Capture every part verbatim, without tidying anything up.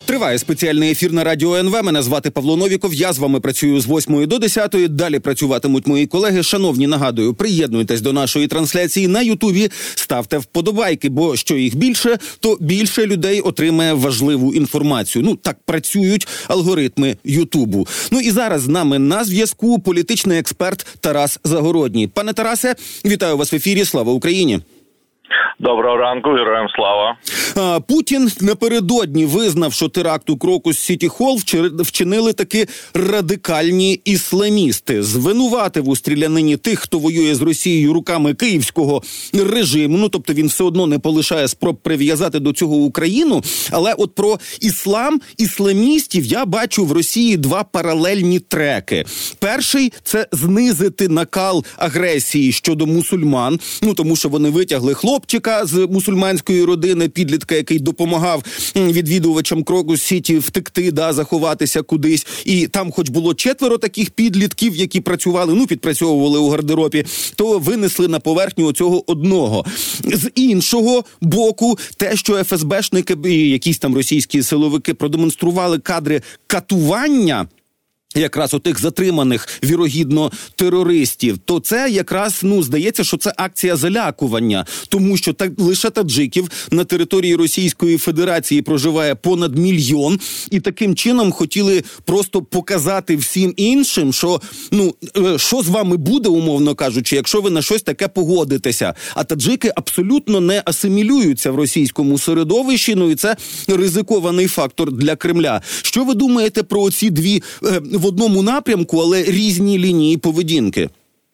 Триває спеціальний ефір на Радіо ен ве. Мене звати Павло Новіков. Я з вами працюю з восьмої до десятої. Далі працюватимуть мої колеги. Шановні, нагадую, приєднуйтесь до нашої трансляції на Ютубі. Ставте вподобайки, бо що їх більше, то більше людей отримає важливу інформацію. Ну, так працюють алгоритми Ютубу. Ну і зараз з нами на зв'язку політичний експерт Тарас Загородній. Пане Тарасе, вітаю вас в ефірі. Слава Україні! Доброго ранку, героям слава. А, Путін напередодні визнав, що теракт у Крокус-Сіті Холл вчинили таки радикальні ісламісти. Звинуватив у стрілянині тих, хто воює з Росією руками київського режиму. Ну, тобто він все одно не полишає спроб прив'язати до цього Україну. Але от про іслам, ісламістів я бачу в Росії два паралельні треки. Перший – це знизити накал агресії щодо мусульман. Ну, тому що вони витягли хлопчика з мусульманської родини, підлітка, який допомагав відвідувачам Крокус-Сіті втекти, да, заховатися кудись. І там хоч було четверо таких підлітків, які працювали, ну, підпрацьовували у гардеробі, то винесли на поверхню оцього одного. З іншого боку, те, що еф ес бешники і якісь там російські силовики продемонстрували кадри катування якраз отих затриманих, вірогідно, терористів, то це якраз, ну, здається, що це акція залякування, тому що так, лише таджиків на території Російської Федерації проживає понад мільйон, і таким чином хотіли просто показати всім іншим, що, ну, що з вами буде, умовно кажучи, якщо ви на щось таке погодитеся. А таджики абсолютно не асимілюються в російському середовищі, ну і це ризикований фактор для Кремля. Що ви думаєте про ці дві в одному напрямку, але різні лінії поведінки?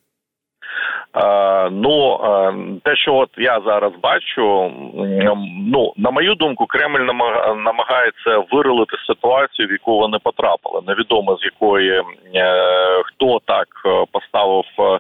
Е, ну, е, те, що от я зараз бачу, ну, на мою думку, Кремль намагається вирулити ситуацію, в яку вони потрапили. Невідомо, з якої, е, хто так поставив е,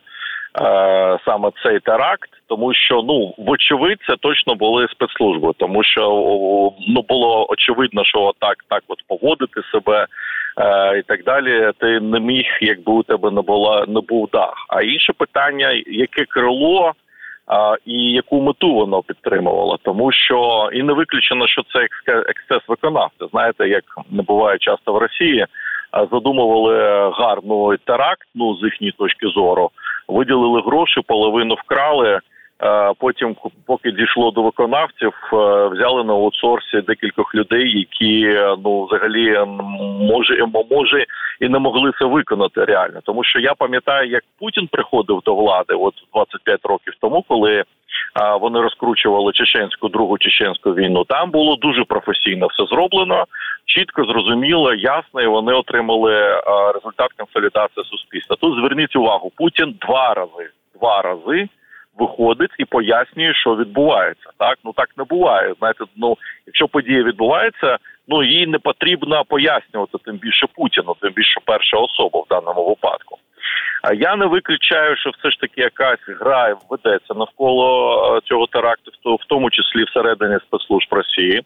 саме цей теракт, тому що, ну, вочевидь, це точно були спецслужби, тому що, ну, було очевидно, що так, так от поводити себе е, і так далі, ти не міг, якби у тебе не була, не був дах. А інше питання, яке крило е, і яку мету воно підтримувало, тому що і не виключено, що це ексцес виконавця. Знаєте, як не буває часто в Росії, задумували гарний теракт, ну, з їхньої точки зору, виділили гроші, половину вкрали, потім, поки дійшло до виконавців, взяли на аутсорсі декількох людей, які, ну, взагалі, може, може і не могли це виконати реально. Тому що я пам'ятаю, як Путін приходив до влади от двадцять п'ять років тому, коли а, вони розкручували чеченську, другу чеченську війну. Там було дуже професійно все зроблено, чітко, зрозуміло, ясно, і вони отримали а, результат консолідації суспільства. Тут зверніть увагу, Путін два рази, два рази виходить і пояснює, що відбувається. Так, ну так не буває. Знаєте, ну, якщо подія відбувається, ну, їй не потрібно пояснювати, тим більше Путіну, тим більше перша особа в даному випадку. А я не виключаю, що все ж таки якась гра ведеться навколо цього теракту, в тому числі всередині спецслужб Росії.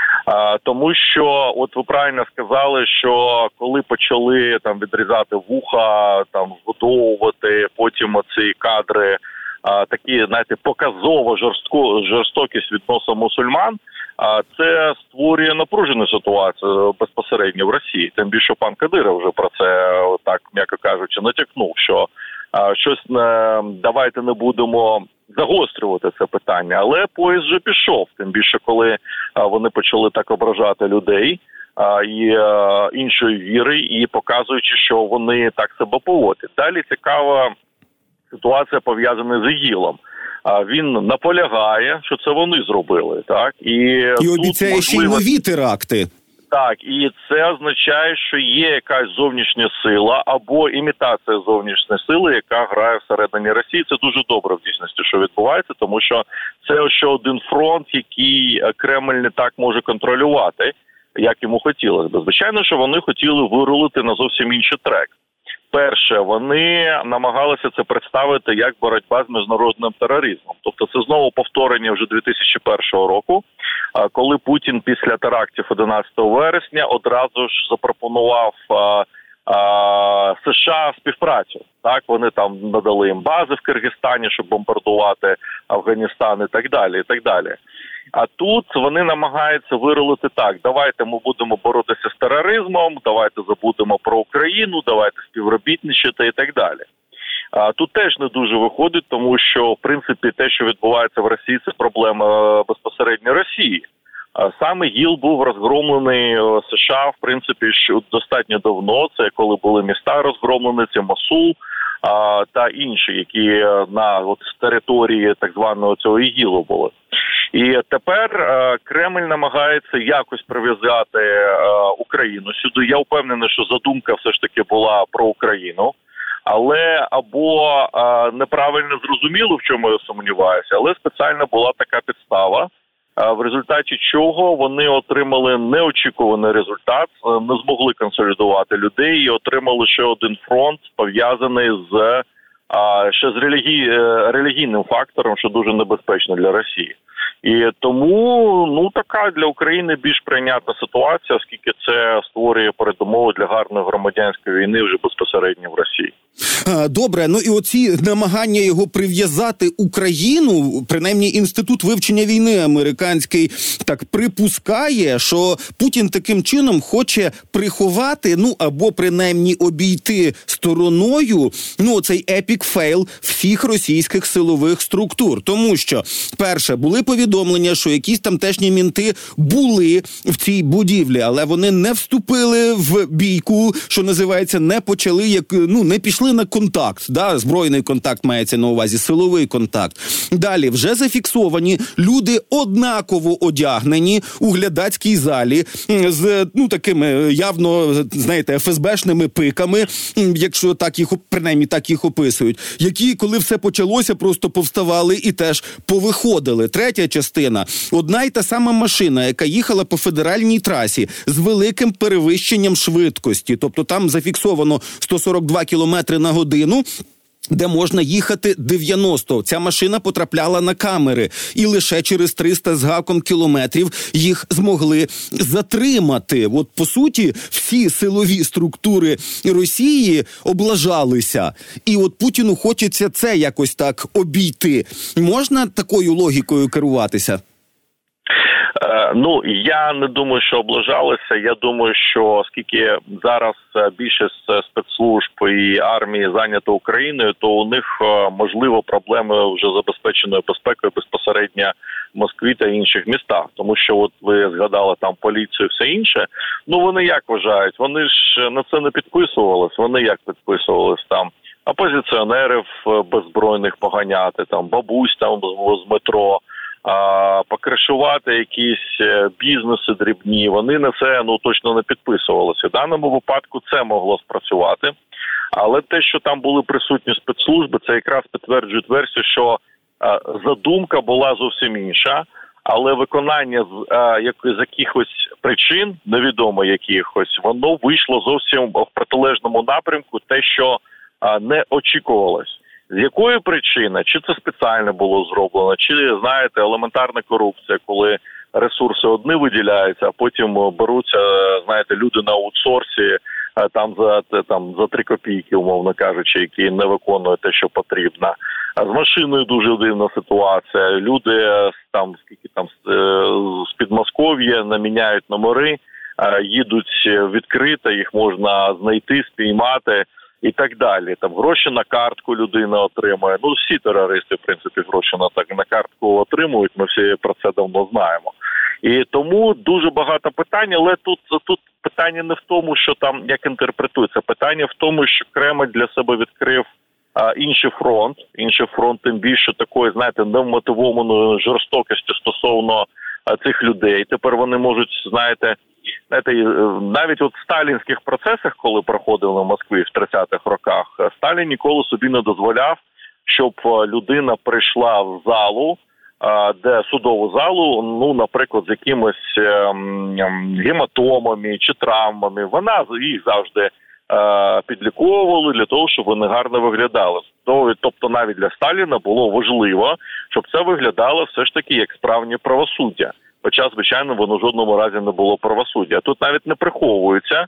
А, тому що, от ви правильно сказали, що коли почали там відрізати вуха, там згодовувати, потім оці кадри, а, такі, знаєте, показово жорстко, жорстокість відносно мусульман, а це створює напружену ситуацію безпосередньо в Росії. Тим більше пан Кадиров вже про це, так, м'яко кажучи, натякнув, що а, щось не, давайте не будемо загострювати це питання. Але поїзд вже пішов, тим більше коли а, вони почали так ображати людей а, і а, іншої віри, і показуючи, що вони так себе поводять. Далі цікава ситуація пов'язана з ІГІЛом. А він наполягає, що це вони зробили, так? І, і обіцяє можливо... ще й нові теракти. Так, і це означає, що є якась зовнішня сила або імітація зовнішньої сили, яка грає всередині Росії. Це дуже добре в дійсності, що відбувається, тому що це ще один фронт, який Кремль не так може контролювати, як йому хотілося. Звичайно, що вони хотіли вирулити на зовсім інший трек. Перше, вони намагалися це представити як боротьба з міжнародним тероризмом. Тобто це знову повторення вже дві тисячі першого року, коли Путін після терактів одинадцятого вересня одразу ж запропонував а, США співпрацю. Так, вони там надали їм бази в Киргизстані, щоб бомбардувати Афганістан і так далі, і так далі. А тут вони намагаються виролити так: давайте ми будемо боротися з тероризмом, давайте забудемо про Україну, давайте співробітничати і так далі. А тут теж не дуже виходить, тому що, в принципі, те, що відбувається в Росії, це проблема безпосередньо Росії. А саме ГІЛ був розгромлений США, в принципі, що достатньо давно. Це коли були міста розгромлені, це Мосул а, та інші, які на от, території так званого цього ІГІЛу були. І тепер е, Кремль намагається якось прив'язати е, Україну сюди. Я впевнений, що задумка все ж таки була про Україну. Але або е, неправильно зрозуміло, в чому я сумніваюся, але спеціально була така підстава, е, в результаті чого вони отримали неочікуваний результат, е, не змогли консолідувати людей і отримали ще один фронт, пов'язаний з е, ще з релігій, е, релігійним фактором, що дуже небезпечно для Росії. І тому, ну, така для України більш прийнятна ситуація, оскільки це створює передумови для гарної громадянської війни вже безпосередньо в Росії. Добре, ну і оці намагання його прив'язати Україну, принаймні Інститут вивчення війни американський так припускає, що Путін таким чином хоче приховати, ну або принаймні обійти стороною, ну цей епік фейл всіх російських силових структур. Тому що, перше, були повідомлення, що якісь тамтешні мінти були в цій будівлі, але вони не вступили в бійку, що називається, не почали, як, ну, не пішли на контакт, да, збройний контакт мається на увазі, силовий контакт. Далі, вже зафіксовані люди однаково одягнені у глядацькій залі з, ну, такими явно, знаєте, еф ес бешними пиками, якщо так їх, принаймні так їх описують, які, коли все почалося, просто повставали і теж повиходили. Третя частина. Одна й та сама машина, яка їхала по федеральній трасі з великим перевищенням швидкості. Тобто там зафіксовано сто сорок два кілометри на годину, де можна їхати дев'яносто. Ця машина потрапляла на камери. І лише через триста з гаком кілометрів їх змогли затримати. От, по суті, всі силові структури Росії облажалися. І от Путіну хочеться це якось так обійти. Можна такою логікою керуватися? Ну, я не думаю, що облажалися. Я думаю, що оскільки зараз більшість спецслужб і армії зайнято Україною, то у них, можливо, проблеми вже забезпеченою безпекою безпосередньо в Москві та інших містах. Тому що, от ви згадали там поліцію і все інше, ну вони як вважають? Вони ж на це не підписувались. Вони як підписувались там? Опозиціонерів беззбройних поганяти, там бабусь там з метро, а, покришувати якісь бізнеси дрібні, вони на це, ну, точно не підписувалися. В даному випадку це могло спрацювати, але те, що там були присутні спецслужби, це якраз підтверджує версію, що а, задумка була зовсім інша, але виконання з, а, як, з якихось причин, невідомо якихось, воно вийшло зовсім в протилежному напрямку, те, що а, не очікувалось. З якої причини? Чи це спеціально було зроблено, чи, знаєте, елементарна корупція, коли ресурси одні виділяються, а потім беруться, знаєте, люди на аутсорсі там за там за три копійки, умовно кажучи, які не виконують те, що потрібно. А з машиною дуже дивна ситуація. Люди там, скільки там з Підмосков'я наміняють номери, їдуть відкрито, їх можна знайти, спіймати. І так далі. Там гроші на картку людина отримує. Ну, всі терористи, в принципі, гроші на, так, на картку отримують. Ми всі про це давно знаємо. І тому дуже багато питань, але тут, тут питання не в тому, що там, як інтерпретується. Питання в тому, що Кремль для себе відкрив а, інший фронт. Інший фронт, тим більше такої, знаєте, невмотивованої жорстокості стосовно а, цих людей. Тепер вони можуть, знаєте, Знаєте, навіть от в сталінських процесах, коли проходили в Москві в тридцятих роках, Сталін ніколи собі не дозволяв, щоб людина прийшла в залу, де судову залу, ну, наприклад, з якимось гематомами чи травмами. Вона їх завжди підліковували для того, щоб вони гарно виглядали. Тобто навіть для Сталіна було важливо, щоб це виглядало все ж таки як справжнє правосуддя. Хоча, звичайно, воно в жодному разі не було правосуддя. Тут навіть не приховується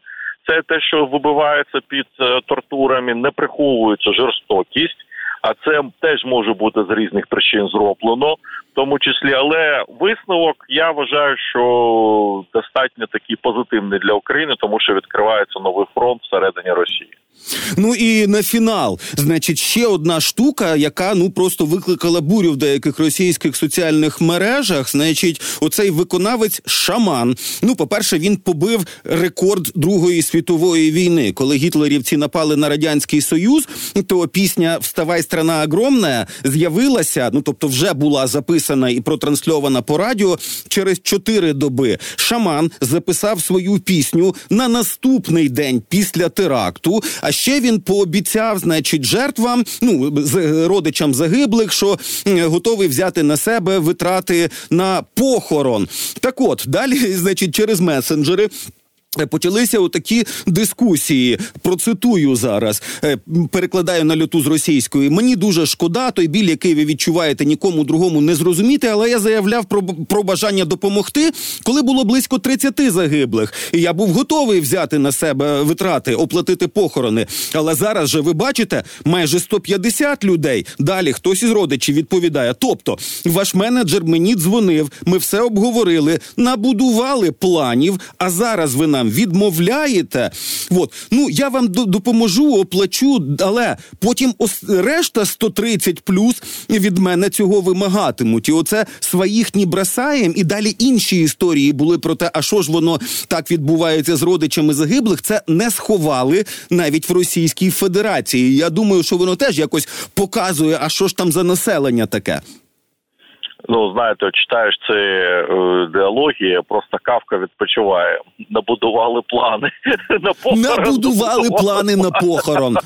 це те, що вибивається під тортурами, не приховується жорстокість, а це теж може бути з різних причин зроблено, в тому числі. Але висновок, я вважаю, що достатньо такий позитивний для України, тому що відкривається новий фронт всередині Росії. Ну і на фінал, значить, ще одна штука, яка, ну, просто викликала бурю в деяких російських соціальних мережах, значить, оцей виконавець Шаман. Ну, по-перше, він побив рекорд Другої світової війни. Коли гітлерівці напали на Радянський Союз, то пісня «Вставай, страна огромна» з'явилася, ну, тобто вже була записана і протрансльована по радіо через чотири доби. Шаман записав свою пісню на наступний день після теракту, а ще він пообіцяв, значить, жертвам, ну, родичам загиблих, що готовий взяти на себе витрати на похорон. Так от, далі, значить, через месенджери почалися отакі дискусії. Процитую зараз. Перекладаю на люту з російської. Мені дуже шкода, той біль, який ви відчуваєте, нікому другому не зрозуміти, але я заявляв про, про бажання допомогти, коли було близько тридцять загиблих. І я був готовий взяти на себе витрати, оплатити похорони. Але зараз же, ви бачите, майже сто п'ятдесят людей. Далі хтось із родичів відповідає. Тобто, ваш менеджер мені дзвонив, ми все обговорили, набудували планів, а зараз ви нам відмовляєте. От. Ну, я вам допоможу, оплачу, але потім решта сто тридцять плюс від мене цього вимагатимуть. І оце своїх не бросаєм. І далі інші історії були про те, а що ж воно так відбувається з родичами загиблих, це не сховали навіть в Російській Федерації. Я думаю, що воно теж якось показує, а що ж там за населення таке. Ну, знаєте, читаєш ці е, діалоги, просто Кафка відпочиває. Набудували плани на похорон. Набудували плани на похорон.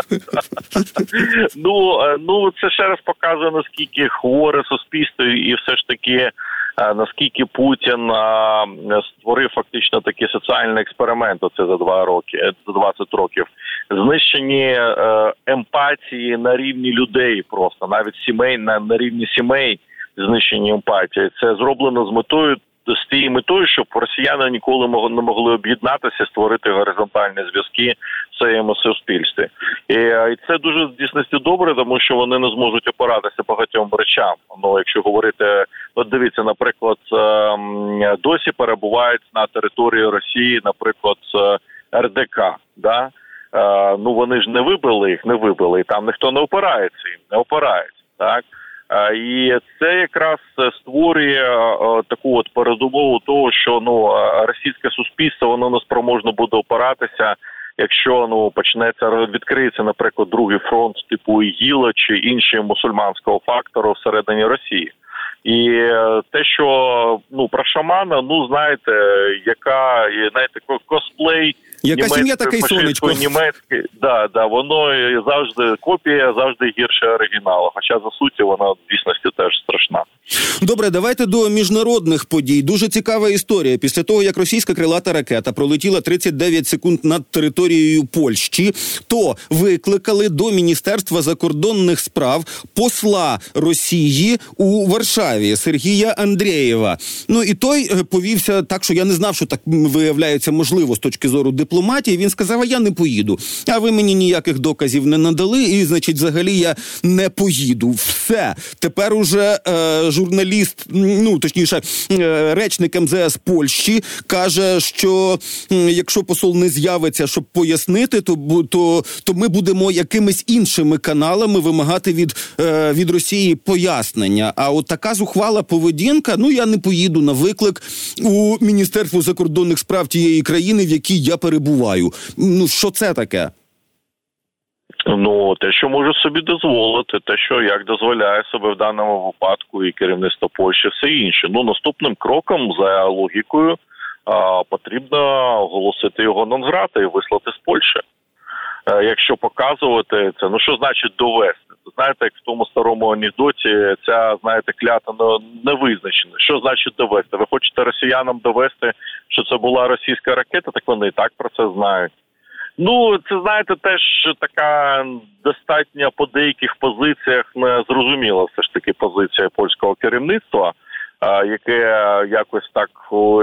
Ну, ну, це ще раз показує, наскільки хворе суспільство і все ж таки, наскільки Путін а, створив фактично такий соціальний експеримент оце за два роки, за двадцять років. Знищені е, емпатії на рівні людей просто, навіть сімей, на, на рівні сімей. Знищення емпатії. Це зроблено з метою, з тією метою, щоб росіяни ніколи не могли об'єднатися, створити горизонтальні зв'язки в своєму суспільстві. І, і це дуже в дійсності добре, тому що вони не зможуть опиратися багатьом речам. Ну, якщо говорити, от дивіться, наприклад, досі перебувають на території Росії, наприклад, ер де ка, да? Ну, вони ж не вибили їх, не вибили, і там ніхто не опирається їм, не опирається, так? І це якраз створює таку от передумову того, що ну російське суспільство воно не спроможно буде опиратися, якщо ну почнеться відкриється, наприклад, другий фронт типу ІГІЛа чи іншого мусульманського фактору всередині Росії. І те, що ну про Шамана, ну знаєте, яка знаєте, косплей. Яка сім'я, таке й сонечко. Німецьке, да, да, воно завжди, копія завжди гірше оригіналу, хоча за суті вона в дійсності теж страшна. Добре, давайте до міжнародних подій. Дуже цікава історія. Після того, як російська крилата ракета пролетіла тридцять дев'ять секунд над територією Польщі, то викликали до Міністерства закордонних справ посла Росії у Варшаві Сергія Андрєєва. Ну і той повівся так, що я не знав, що так виявляється можливо з точки зору дипломатії. Він сказав, а я не поїду. А ви мені ніяких доказів не надали, і, значить, взагалі я не поїду. Все. Тепер уже е, журналіст, ну, точніше, е, речник ем зе ес Польщі каже, що е, якщо посол не з'явиться, щоб пояснити, то, то, то ми будемо якимись іншими каналами вимагати від, е, від Росії пояснення. А от така зухвала поведінка, ну, я не поїду на виклик у Міністерство закордонних справ тієї країни, в якій я перебуваю. Ну, що це таке? Ну, те, що може собі дозволити, те, що як дозволяє себе в даному випадку і керівництво Польщі, все інше. Ну, наступним кроком, за логікою, а, потрібно оголосити його нон-грата і вислати з Польщі. А, якщо показувати це, ну, що значить довести? Знаєте, як в тому старому анекдоті, ця, знаєте, клята не визначена. Що значить довести? Ви хочете росіянам довести, що це була російська ракета, так вони і так про це знають. Ну, це, знаєте, теж така достатньо по деяких позиціях незрозуміла все ж таки позиція польського керівництва. яке якось так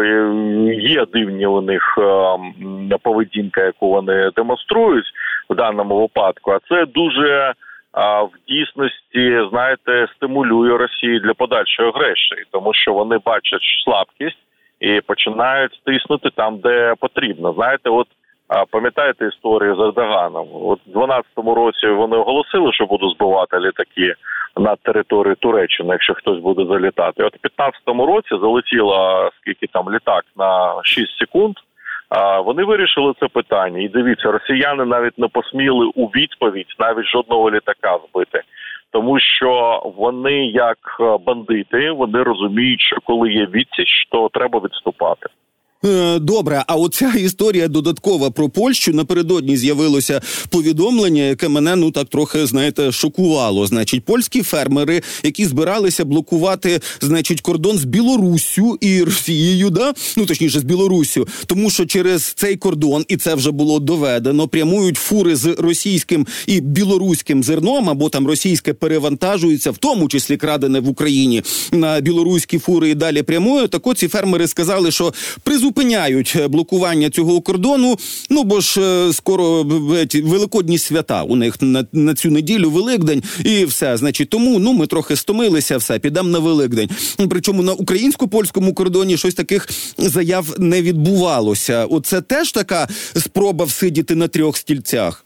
є дивні у них поведінка, яку вони демонструють в даному випадку, а це дуже в дійсності, знаєте, стимулює Росію для подальшої агресії, тому що вони бачать слабкість і починають тиснути там, де потрібно. Знаєте, от пам'ятаєте історію з Ердоганом? От в дванадцятому році вони оголосили, що будуть збивати літаки на територію Туреччини, якщо хтось буде залітати. От у п'ятнадцятому році залетіло, скільки там, літак на шість секунд. А вони вирішили це питання. І дивіться, росіяни навіть не посміли у відповідь навіть жодного літака збити. Тому що вони, як бандити, вони розуміють, що коли є відсіч, то треба відступати. Добре, а оця історія додаткова про Польщу. Напередодні з'явилося повідомлення, яке мене, ну так трохи, знаєте, шокувало. Значить, польські фермери, які збиралися блокувати, значить, кордон з Білоруссю і Росією, да? Ну, точніше, з Білоруссю. Тому що через цей кордон, і це вже було доведено, прямують фури з російським і білоруським зерном, або там російське перевантажується, в тому числі крадене в Україні, на білоруські фури і далі прямують. Так от ці фермери сказали, що призупиняють блокування цього кордону, ну бо ж скоро великодні свята у них на, на цю неділю, Великдень, і все, значить, тому, ну, ми трохи стомилися, все, підемо на Великдень. Причому на українсько-польському кордоні щось таких заяв не відбувалося. Оце теж така спроба всидіти на трьох стільцях?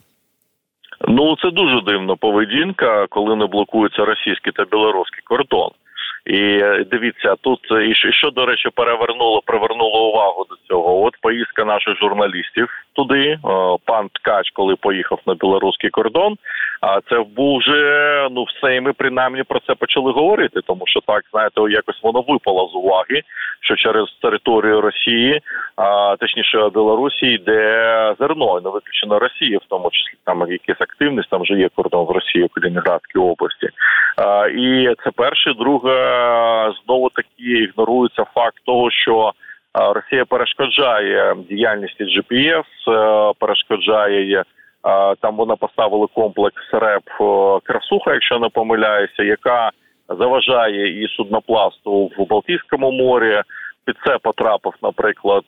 Ну, це дуже дивна поведінка, коли не блокується російський та білоруський кордон. І дивіться, тут і що, до речі, перевернуло, привернуло увагу до цього. От поїздка наших журналістів туди, пан Ткач, коли поїхав на білоруський кордон, а це був вже, ну, все, і ми принаймні про це почали говорити, тому що так, знаєте, якось воно випало з уваги, що через територію Росії, а точніше Білорусі, йде зерно, і не виключено Росії, в тому числі там якась активність, там вже є кордон з Росією в Калінінградській області. А, і це перше. Друге, знову таки ігнорується факт того, що Росія перешкоджає діяльності джі пі ес, перешкоджає, там вона поставила комплекс РЕП «Красуха», якщо не помиляюся, яка заважає і суднопласту в Балтійському морі. Під це потрапив, наприклад,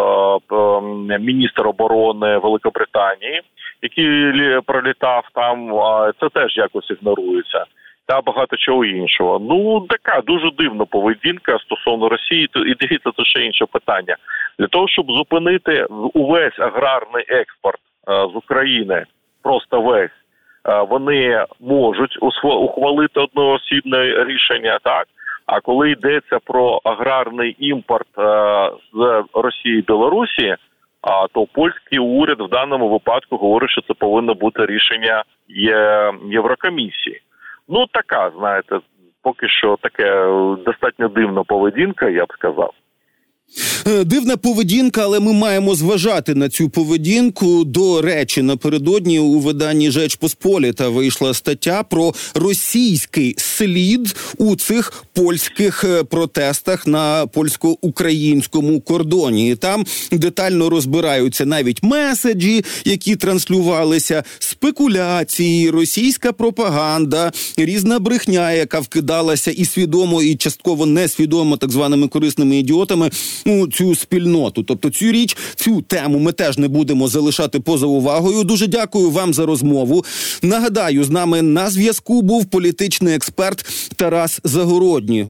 міністр оборони Великобританії, який пролітав там, це теж якось ігнорується. Та багато чого іншого. Ну, така дуже дивна поведінка стосовно Росії. І дивіться, це ще інше питання. Для того, щоб зупинити увесь аграрний експорт а, з України, просто весь, а, вони можуть ухвалити одноосібне рішення, так? А коли йдеться про аграрний імпорт а, з Росії і Білорусі, а, то польський уряд в даному випадку говорить, що це повинно бути рішення є, Єврокомісії. Ну, така, знаєте, поки що таке достатньо дивна поведінка, я б сказав. Дивна поведінка, але ми маємо зважати на цю поведінку. До речі, напередодні у виданні «Жеч Посполіта» вийшла стаття про російський слід у цих польських протестах на польсько-українському кордоні. І там детально розбираються навіть меседжі, які транслювалися, спекуляції, російська пропаганда, різна брехня, яка вкидалася і свідомо, і частково несвідомо так званими корисними ідіотами у цю спільноту. Тобто цю річ, цю тему ми теж не будемо залишати поза увагою. Дуже дякую вам за розмову. Нагадаю, з нами на зв'язку був політичний експерт Тарас Загородній.